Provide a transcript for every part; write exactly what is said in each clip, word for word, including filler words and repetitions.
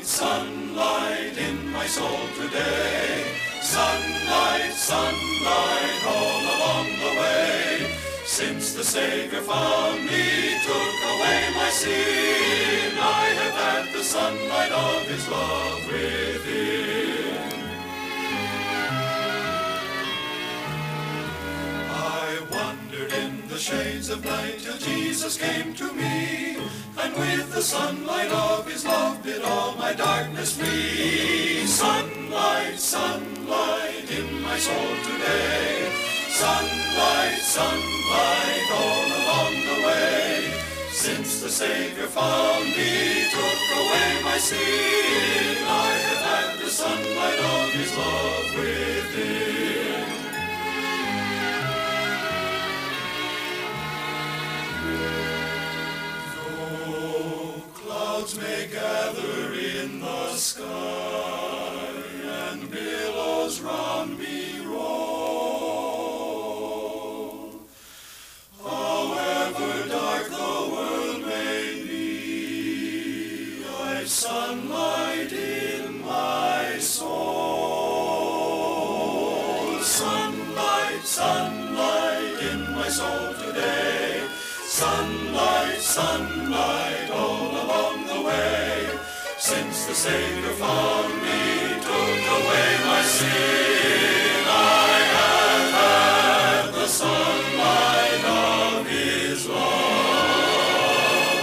sunlight in my soul today. Sunlight, sunlight all along the way. Since the Savior found me, took away my sin, I have had the sunlight of his love within. I wandered in the shades of night till Jesus came to me, and with the sunlight of his love did all my darkness flee. Sunlight, sunlight in my soul today. Sunlight, sunlight all along the way. Since the Savior found me, took away my sin, I have had the sunlight of his love within. Though clouds may gather in the sky and billows round me roll, however dark the world may be, I've sunlight in my soul. Sunlight, sunlight in my soul today. Sunlight, sunlight all along the way. Since the Savior found me, took away my sin, I have had the sunlight of his love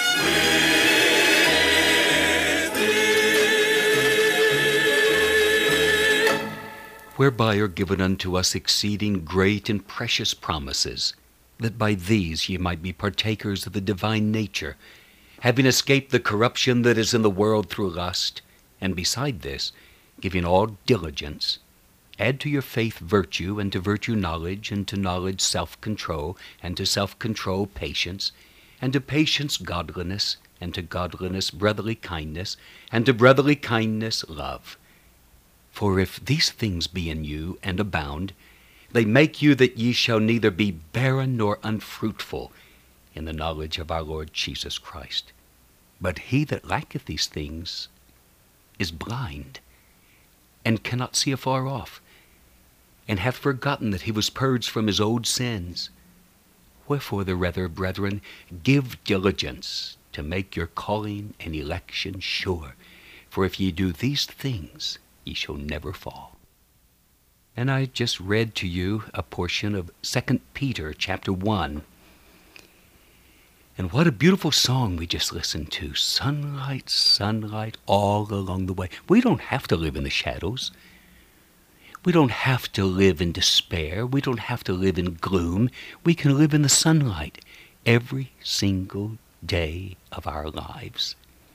within. Whereby are given unto us exceeding great and precious promises, that by these ye might be partakers of the divine nature, having escaped the corruption that is in the world through lust, and beside this, giving all diligence, add to your faith virtue, and to virtue knowledge, and to knowledge self-control, and to self-control patience, and to patience godliness, and to godliness brotherly kindness, and to brotherly kindness love. For if these things be in you, and abound, they make you that ye shall neither be barren nor unfruitful in the knowledge of our Lord Jesus Christ. But he that lacketh these things is blind, and cannot see afar off, and hath forgotten that he was purged from his old sins. Wherefore the rather, brethren, give diligence to make your calling and election sure. For if ye do these things, ye shall never fall. And I just read to you a portion of Second Peter chapter one. And what a beautiful song we just listened to. Sunlight, sunlight all along the way. We don't have to live in the shadows. We don't have to live in despair. We don't have to live in gloom. We can live in the sunlight every single day of our lives.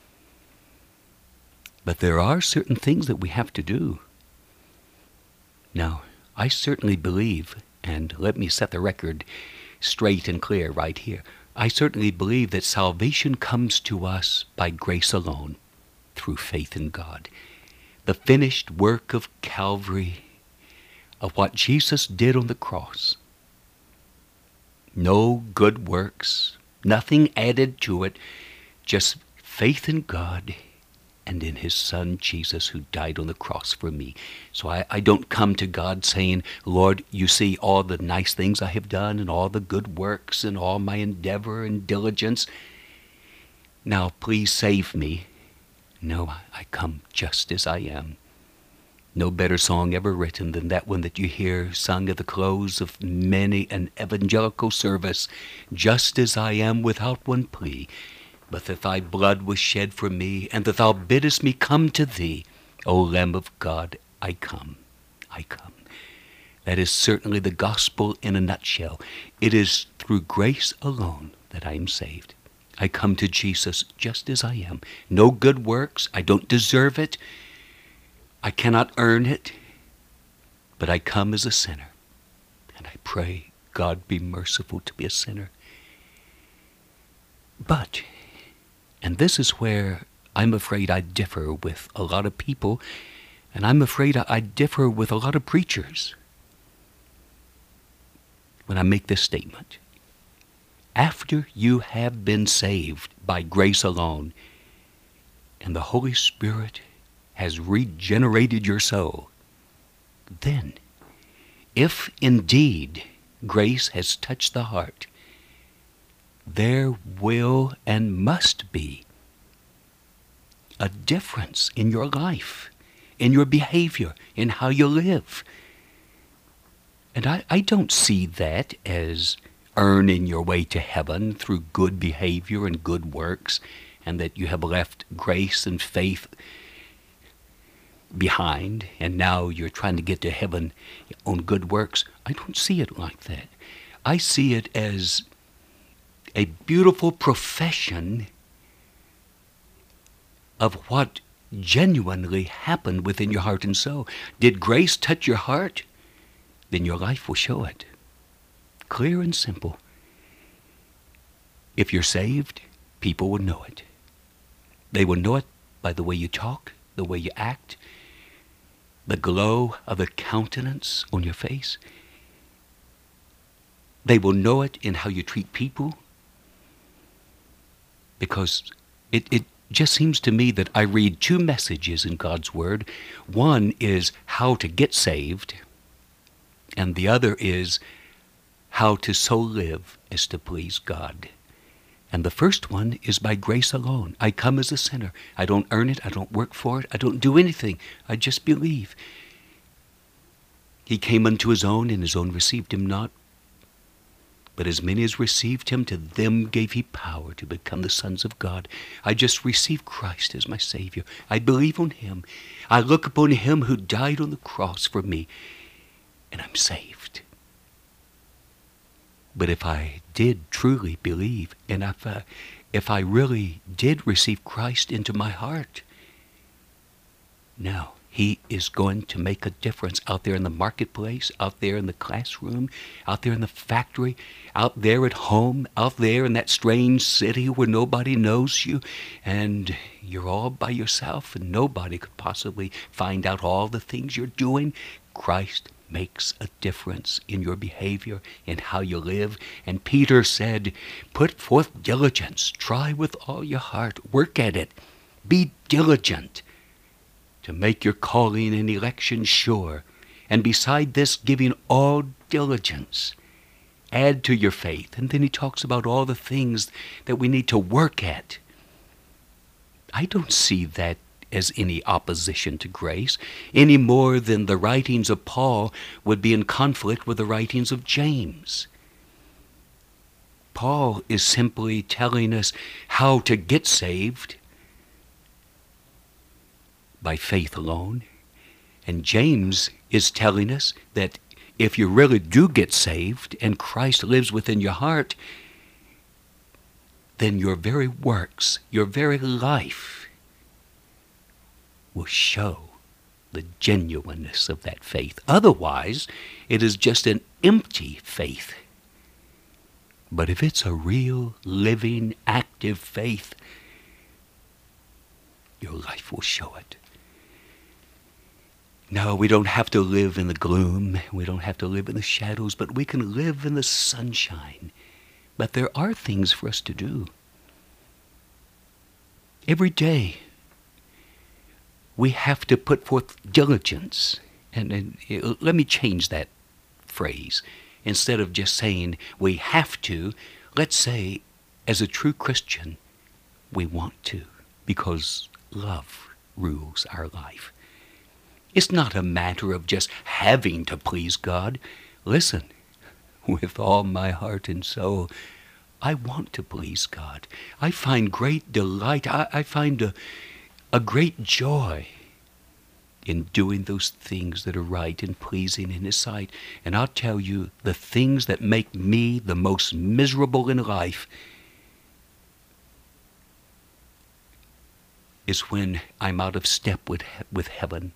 But there are certain things that we have to do. Now, I certainly believe, and let me set the record straight and clear right here, I certainly believe that salvation comes to us by grace alone, through faith in God. The finished work of Calvary, of what Jesus did on the cross. No good works, nothing added to it, just faith in God and in his Son Jesus, who died on the cross for me. So I, I don't come to God saying, Lord, you see all the nice things I have done and all the good works and all my endeavor and diligence. Now please save me. No, I come just as I am. No better song ever written than that one that you hear sung at the close of many an evangelical service, just as I am without one plea. But that thy blood was shed for me, and that thou biddest me come to thee. O Lamb of God, I come, I come. That is certainly the gospel in a nutshell. It is through grace alone that I am saved. I come to Jesus just as I am. No good works. I don't deserve it. I cannot earn it. But I come as a sinner. And I pray God be merciful to be a sinner. But, and this is where I'm afraid I differ with a lot of people, and I'm afraid I differ with a lot of preachers when I make this statement. After you have been saved by grace alone, and the Holy Spirit has regenerated your soul, then, if indeed grace has touched the heart, there will and must be a difference in your life, in your behavior, in how you live. And I, I don't see that as earning your way to heaven through good behavior and good works, and that you have left grace and faith behind, and now you're trying to get to heaven on good works. I don't see it like that. I see it as a beautiful profession of what genuinely happened within your heart and soul. Did grace touch your heart? Then your life will show it. Clear and simple. If you're saved, people will know it. They will know it by the way you talk, the way you act, the glow of the countenance on your face. They will know it in how you treat people. Because it, it just seems to me that I read two messages in God's Word. One is how to get saved, and the other is how to so live as to please God. And the first one is by grace alone. I come as a sinner. I don't earn it. I don't work for it. I don't do anything. I just believe. He came unto his own, and his own received him not. But as many as received him, to them gave he power to become the sons of God. I just receive Christ as my Savior. I believe on him. I look upon him who died on the cross for me, and I'm saved. But if I did truly believe, and if I, if I really did receive Christ into my heart, now he is going to make a difference out there in the marketplace, out there in the classroom, out there in the factory, out there at home, out there in that strange city where nobody knows you, and you're all by yourself, and nobody could possibly find out all the things you're doing. Christ makes a difference in your behavior, in how you live. And Peter said, put forth diligence, try with all your heart, work at it, be diligent to make your calling and election sure. And beside this, giving all diligence, add to your faith. And then he talks about all the things that we need to work at. I don't see that as any opposition to grace, any more than the writings of Paul would be in conflict with the writings of James. Paul is simply telling us how to get saved by faith alone, and James is telling us that if you really do get saved and Christ lives within your heart, then your very works, your very life will show the genuineness of that faith. Otherwise, it is just an empty faith. But if it's a real, living, active faith, your life will show it. No, we don't have to live in the gloom. We don't have to live in the shadows, but we can live in the sunshine. But there are things for us to do. Every day, we have to put forth diligence. And, and uh, let me change that phrase. Instead of just saying we have to, let's say, as a true Christian, we want to, because love rules our life. It's not a matter of just having to please God. Listen, with all my heart and soul, I want to please God. I find great delight. I, I find a A great joy in doing those things that are right and pleasing in his sight. And I'll tell you, the things that make me the most miserable in life is when I'm out of step with, with heaven.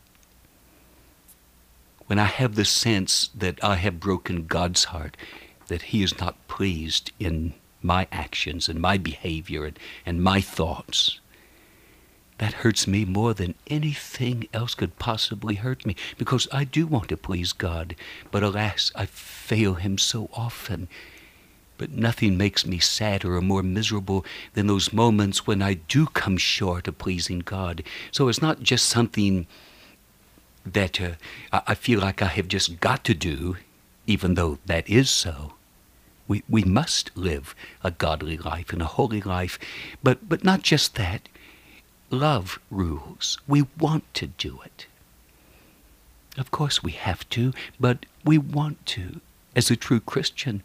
When I have the sense that I have broken God's heart, that he is not pleased in my actions and my behavior and, and my thoughts. That hurts me more than anything else could possibly hurt me, because I do want to please God, but alas, I fail him so often. But nothing makes me sadder or more miserable than those moments when I do come short of pleasing God. So it's not just something that uh, I feel like I have just got to do, even though that is so. We we must live a godly life and a holy life, but, but not just that. Love rules. We want to do it. Of course we have to, but we want to, as a true Christian.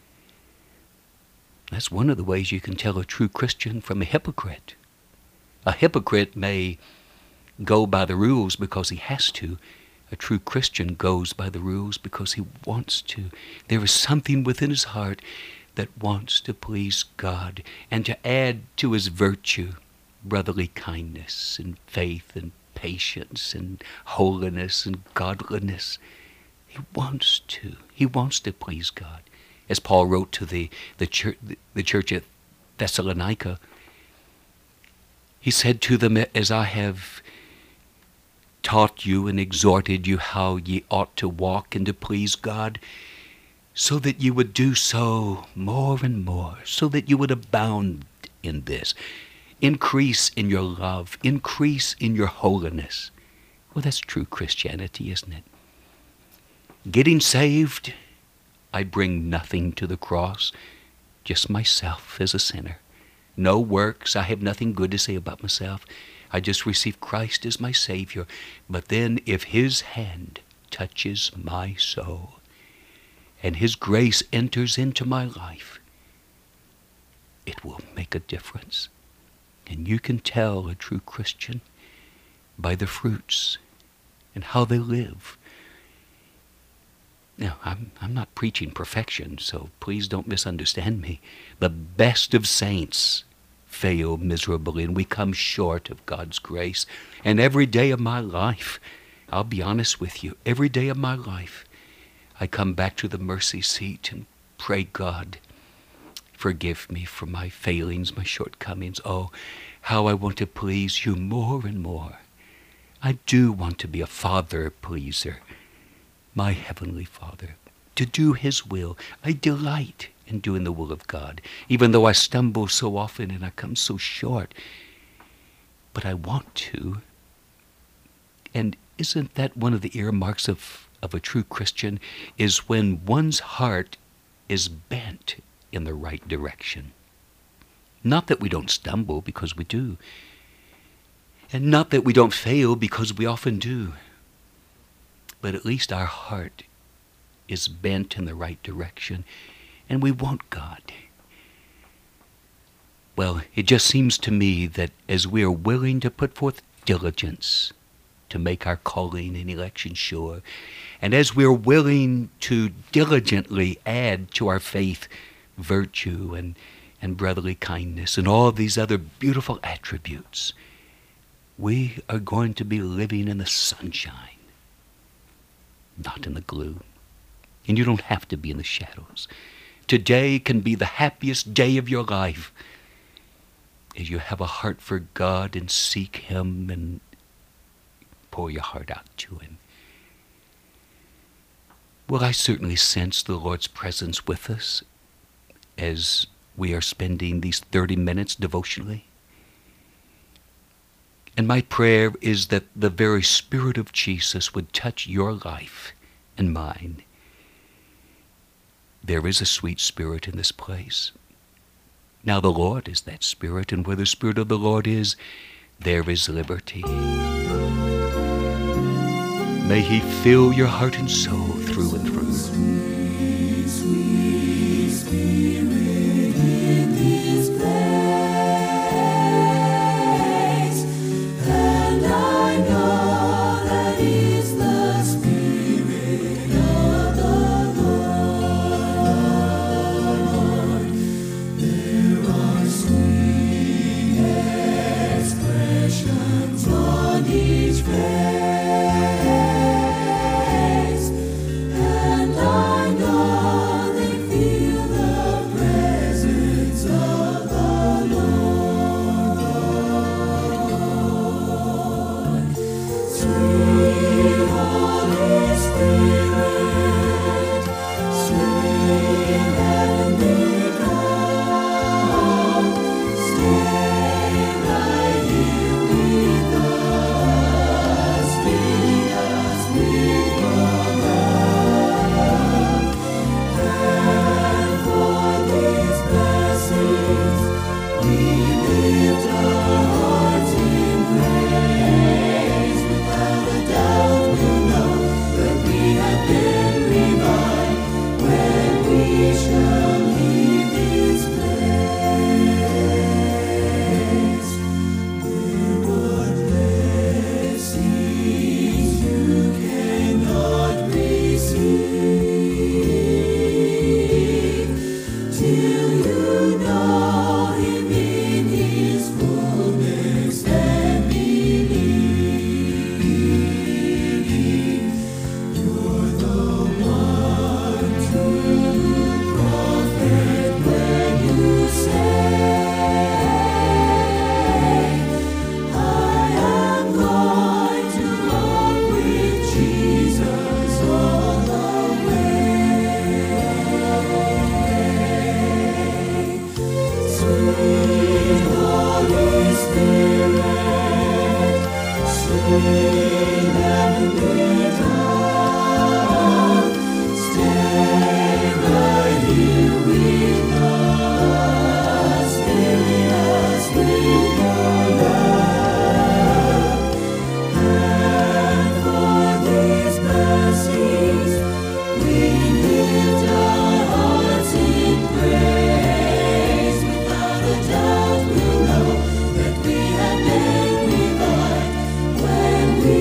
That's one of the ways you can tell a true Christian from a hypocrite. A hypocrite may go by the rules because he has to. A true Christian goes by the rules because he wants to. There is something within his heart that wants to please God and to add to his virtue brotherly kindness and faith and patience and holiness and godliness. He wants to. He wants to please God. As Paul wrote to the, the, church, the church at Thessalonica, he said to them, as I have taught you and exhorted you how ye ought to walk and to please God, so that you would do so more and more, so that you would abound in this. Increase in your love, increase in your holiness. Well, that's true Christianity, isn't it? Getting saved, I bring nothing to the cross, just myself as a sinner. No works, I have nothing good to say about myself. I just receive Christ as my Savior. But then if His hand touches my soul and His grace enters into my life, it will make a difference. And you can tell a true Christian by the fruits and how they live. Now, I'm, I'm not preaching perfection, so please don't misunderstand me. The best of saints fail miserably, and we come short of God's grace. And every day of my life, I'll be honest with you, every day of my life, I come back to the mercy seat and pray, God, forgive me for my failings, my shortcomings. Oh, how I want to please you more and more. I do want to be a father pleaser, my heavenly Father, to do His will. I delight in doing the will of God, even though I stumble so often and I come so short. But I want to. And isn't that one of the earmarks of, of a true Christian, is when one's heart is bent in the right direction? Not that we don't stumble, because we do. And not that we don't fail, because we often do. But at least our heart is bent in the right direction, and we want God. Well, it just seems to me that as we are willing to put forth diligence to make our calling and election sure, and as we are willing to diligently add to our faith virtue and, and brotherly kindness and all these other beautiful attributes, we are going to be living in the sunshine, not in the gloom. And you don't have to be in the shadows. Today can be the happiest day of your life as you have a heart for God and seek Him and pour your heart out to Him. Well, I certainly sense the Lord's presence with us as we are spending these thirty minutes devotionally. And my prayer is that the very Spirit of Jesus would touch your life and mine. There is a sweet spirit in this place. Now the Lord is that Spirit, and where the Spirit of the Lord is, there is liberty. May He fill your heart and soul through and through. Sweet, sweet Spirit in this place, and I know that is the Spirit of the Lord. There are sweet expressions on each face. I know they feel the presence of Sweet Holy Spirit, sweet heavenly dove, stay right here with us, filling us with your love. And for these mercies, we lift our hearts in praise. Without a doubt, we know that we have been revived when we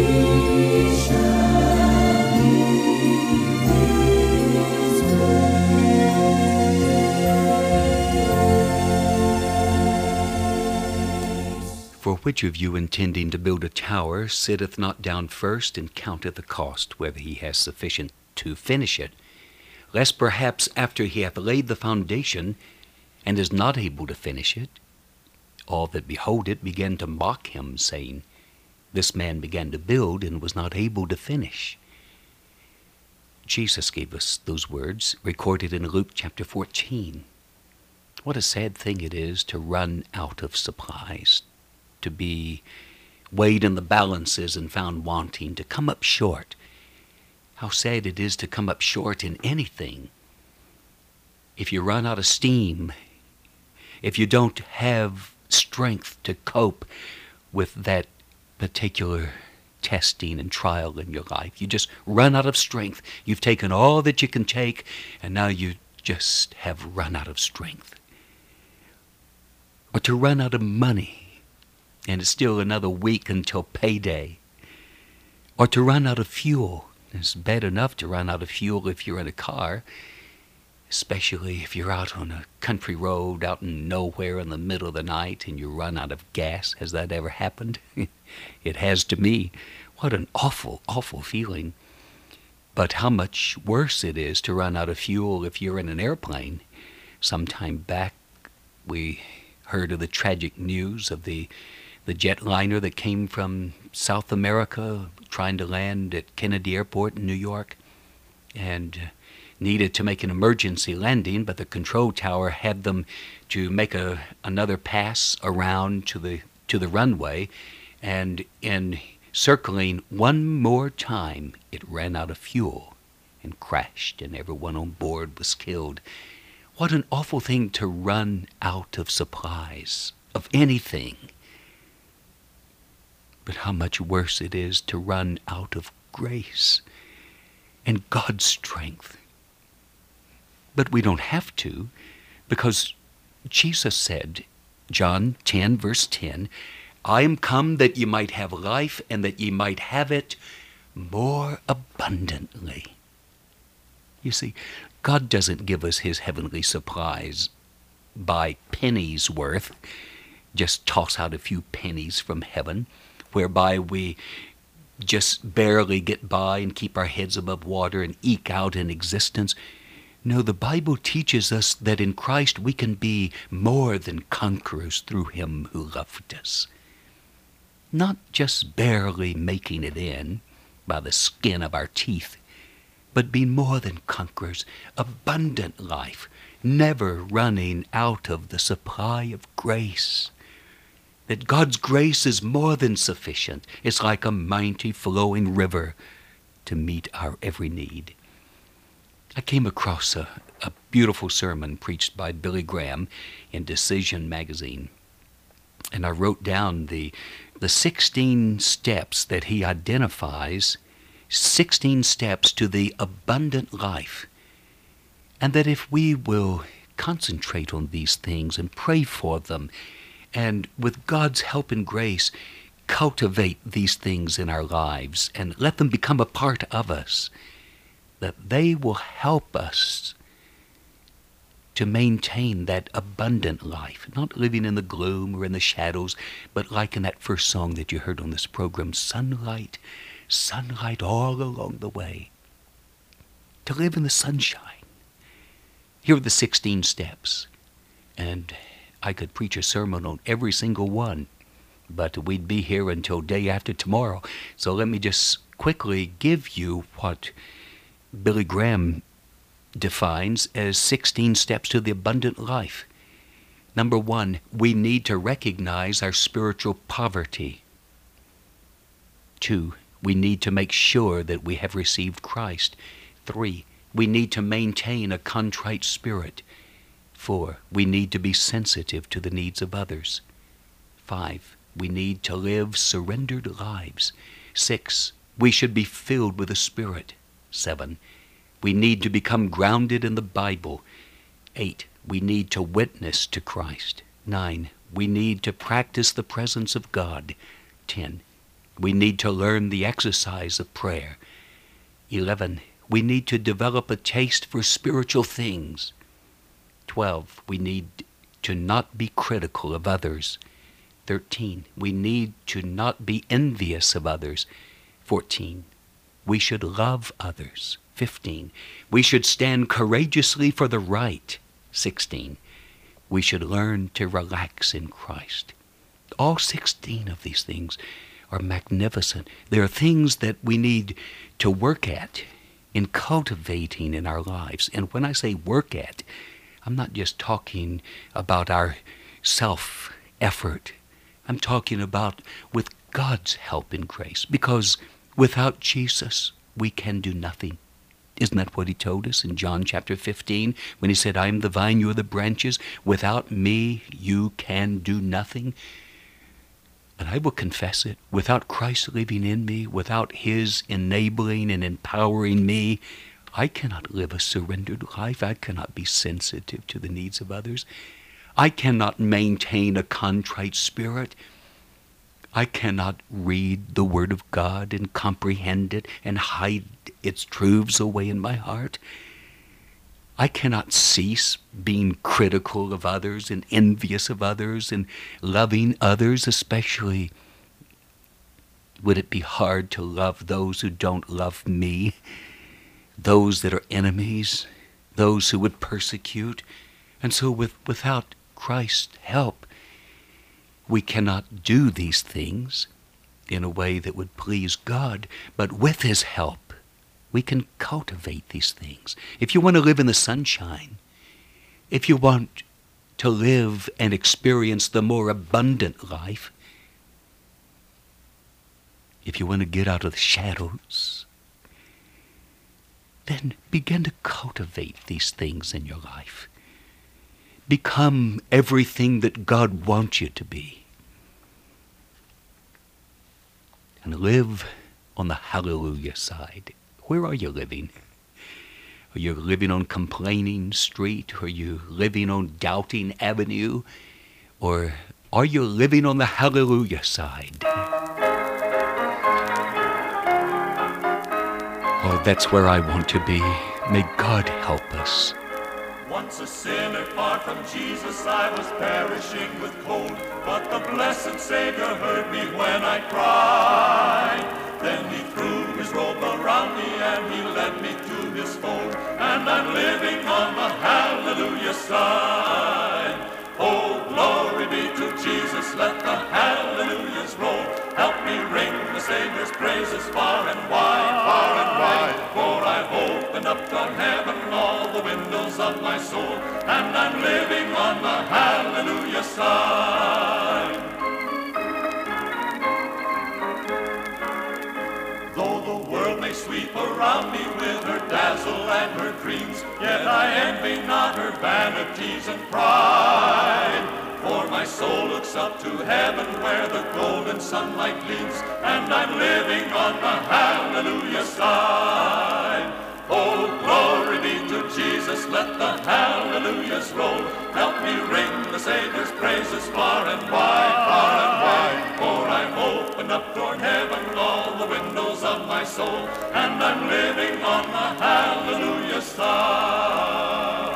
shall leave this place. For which of you intending to build a tower sitteth not down first and counteth the cost, whether he has sufficient to finish it, lest perhaps after he hath laid the foundation, and is not able to finish it, all that behold it began to mock him, saying, This man began to build and was not able to finish. Jesus gave us those words, recorded in Luke chapter fourteen. What a sad thing it is to run out of supplies, to be weighed in the balances and found wanting, to come up short. How sad it is to come up short in anything. If you run out of steam, if you don't have strength to cope with that particular testing and trial in your life, you just run out of strength. You've taken all that you can take, and now you just have run out of strength. Or to run out of money, and it's still another week until payday. Or to run out of fuel. It's bad enough to run out of fuel if you're in a car, especially if you're out on a country road out in nowhere in the middle of the night and you run out of gas. Has that ever happened? It has to me. What an awful, awful feeling. But how much worse it is to run out of fuel if you're in an airplane. Sometime back we heard of the tragic news of the the jetliner that came from South America trying to land at Kennedy Airport in New York and needed to make an emergency landing, but the control tower had them to make a another pass around to the to the runway, and in circling one more time it ran out of fuel and crashed, and everyone on board was killed. What an awful thing to run out of supplies of anything. But how much worse it is to run out of grace and God's strength. But we don't have to, because Jesus said, John ten, verse ten, I am come that ye might have life, and that ye might have it more abundantly. You see, God doesn't give us his heavenly supplies by pennies worth, just toss out a few pennies from heaven, whereby we just barely get by and keep our heads above water and eke out an existence. No, the Bible teaches us that in Christ we can be more than conquerors through him who loved us. Not just barely making it in by the skin of our teeth, but be more than conquerors, abundant life, never running out of the supply of grace. That God's grace is more than sufficient. It's like a mighty flowing river to meet our every need. I came across a, a beautiful sermon preached by Billy Graham in Decision magazine. And I wrote down the, the sixteen steps that he identifies, sixteen steps to the abundant life. And that if we will concentrate on these things and pray for them, and with God's help and grace, cultivate these things in our lives and let them become a part of us, that they will help us to maintain that abundant life, not living in the gloom or in the shadows, but like in that first song that you heard on this program, sunlight, sunlight all along the way, to live in the sunshine. Here are the sixteen steps, and I could preach a sermon on every single one, but we'd be here until day after tomorrow. So let me just quickly give you what Billy Graham defines as sixteen steps to the abundant life. Number one, we need to recognize our spiritual poverty. Two, we need to make sure that we have received Christ. Three, we need to maintain a contrite spirit. Four, we need to be sensitive to the needs of others. Five, we need to live surrendered lives. Six, we should be filled with the Spirit. Seven, we need to become grounded in the Bible. Eight, we need to witness to Christ. Nine, we need to practice the presence of God. Ten, we need to learn the exercise of prayer. Eleven, we need to develop a taste for spiritual things. Twelve, we need to not be critical of others. Thirteen, we need to not be envious of others. Fourteen, we should love others. Fifteen, we should stand courageously for the right. Sixteen, we should learn to relax in Christ. All sixteen of these things are magnificent. They are things that we need to work at in cultivating in our lives. And when I say work at, I'm not just talking about our self-effort. I'm talking about with God's help and grace, because without Jesus, we can do nothing. Isn't that what he told us in John chapter fifteen when he said, I am the vine, you are the branches. Without me, you can do nothing. And I will confess it. Without Christ living in me, without his enabling and empowering me, I cannot live a surrendered life. I cannot be sensitive to the needs of others. I cannot maintain a contrite spirit. I cannot read the Word of God and comprehend it and hide its truths away in my heart. I cannot cease being critical of others and envious of others and loving others, especially. Would it be hard to love those who don't love me, those that are enemies, those who would persecute? And so with, without Christ's help, we cannot do these things in a way that would please God, but with his help, we can cultivate these things. If you want to live in the sunshine, if you want to live and experience the more abundant life, if you want to get out of the shadows, then begin to cultivate these things in your life. Become everything that God wants you to be. And live on the hallelujah side. Where are you living? Are you living on Complaining Street? Are you living on Doubting Avenue? Or are you living on the hallelujah side? Oh, that's where I want to be. May God help us. Once a sinner far from Jesus, I was perishing with cold, but the blessed Savior heard me when I cried. Then he threw his robe around me and he led me to his fold, and I'm living on the hallelujah side. Oh, glory be to Jesus, let the hallelujahs roll. Help me ring the Savior's praises far and wide, far and wide. For I've opened up to heaven all the windows of my soul, and I'm living on the hallelujah side. Though the world may sweep around me with her dazzle and her dreams, yet I envy not her vanities and pride. For my soul looks up to heaven where the golden sunlight gleams, and I'm living on the hallelujah side. Oh, glory be to Jesus, let the hallelujahs roll. Help me ring the Savior's praises far and wide, far and wide. For I've opened up toward heaven all the windows of my soul, and I'm living on the hallelujah side.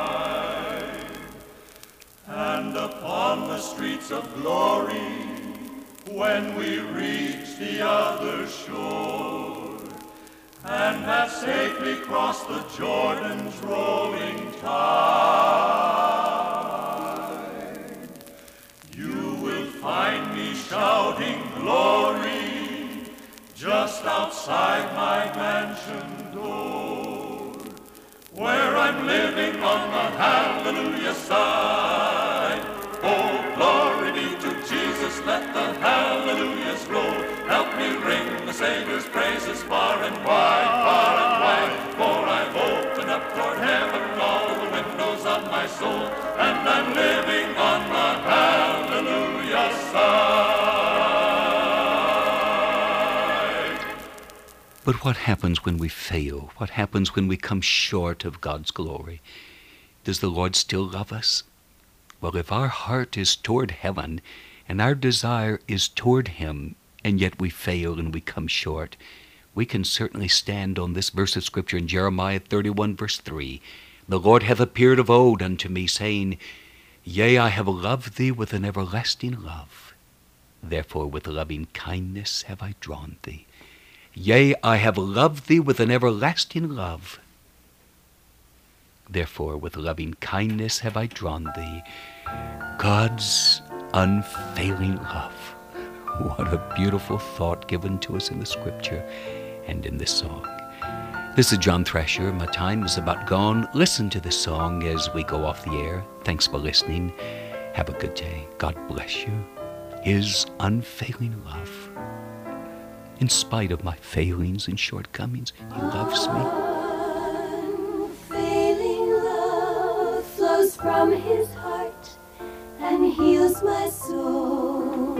And upon the streets of glory, when we reach the other shore, and have safely crossed the Jordan's rolling tide, you will find me shouting glory just outside my mansion door, where I'm living on the hallelujah side. Oh, But what happens when we fail? What happens when we come short of God's glory? Does the Lord still love us? Well, if our heart is toward heaven and our desire is toward Him, and yet we fail and we come short, we can certainly stand on this verse of Scripture in Jeremiah thirty-one, verse three. The Lord hath appeared of old unto me, saying, Yea, I have loved thee with an everlasting love. Therefore with loving kindness have I drawn thee. Yea, I have loved thee with an everlasting love. Therefore with loving kindness have I drawn thee. God's unfailing love. What a beautiful thought given to us in the Scripture and in this song. This is John Thrasher. My time is about gone. Listen to this song as we go off the air. Thanks for listening. Have a good day. God bless you. His unfailing love. In spite of my failings and shortcomings, He loves me. Unfailing love flows from His heart and heals my soul.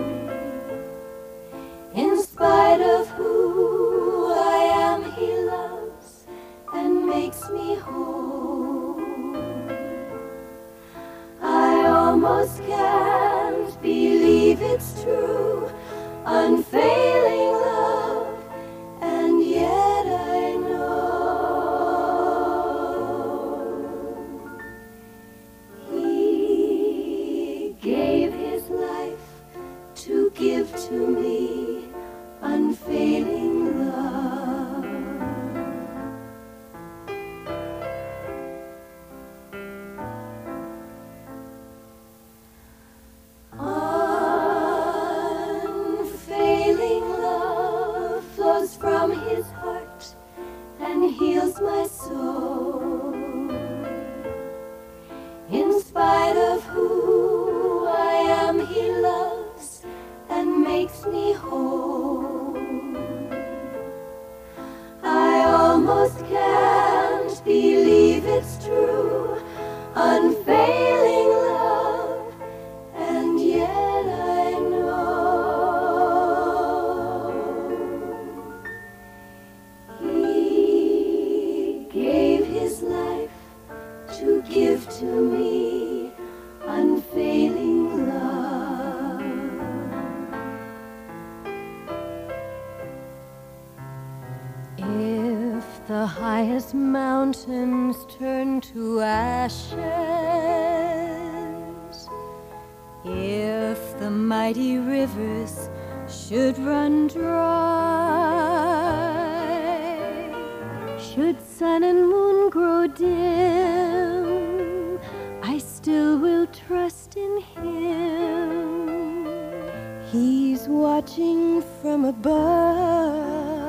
In spite of who I am, He loves and makes me whole. I almost can't believe it's true, unfailing love, and yet I know He gave His life to give to me unfailing love. Unfailing love flows from His heart and heals my soul. In spite of who I am, He loves and makes me whole. I almost can't believe it's true, unfailing love, and yet I know He gave His life to give to me unfailing love. If the highest mountains turn to ashes, if the mighty rivers should run dry, should sun and moon grow dim, I still will trust in Him. He's watching from above.